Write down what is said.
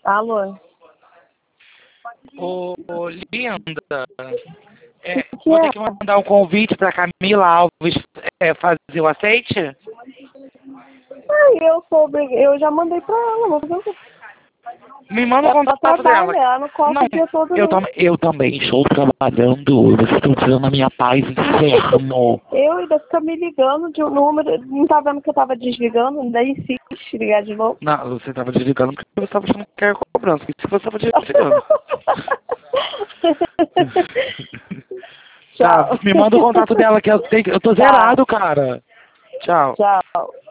Alô? Ô, linda, Que vou é? ter que mandar um convite pra Camila Alves fazer o aceite? Eu já mandei pra ela, vou fazer o quê? Me manda o Ela contato trabalha, dela. ela não corre Não, o dia todo, eu, não. eu também estou trabalhando. Vocês estão tirando a minha paz, inferno. Eu ainda fica me ligando de um número, não tá vendo que eu tava desligando, ainda insiste ligar de novo. Não, você estava desligando porque você estava achando que era cobrança. Isso que você estava desligando. Tá, Tchau. me manda o contato dela que eu tô zerado, cara. Tchau. Tchau.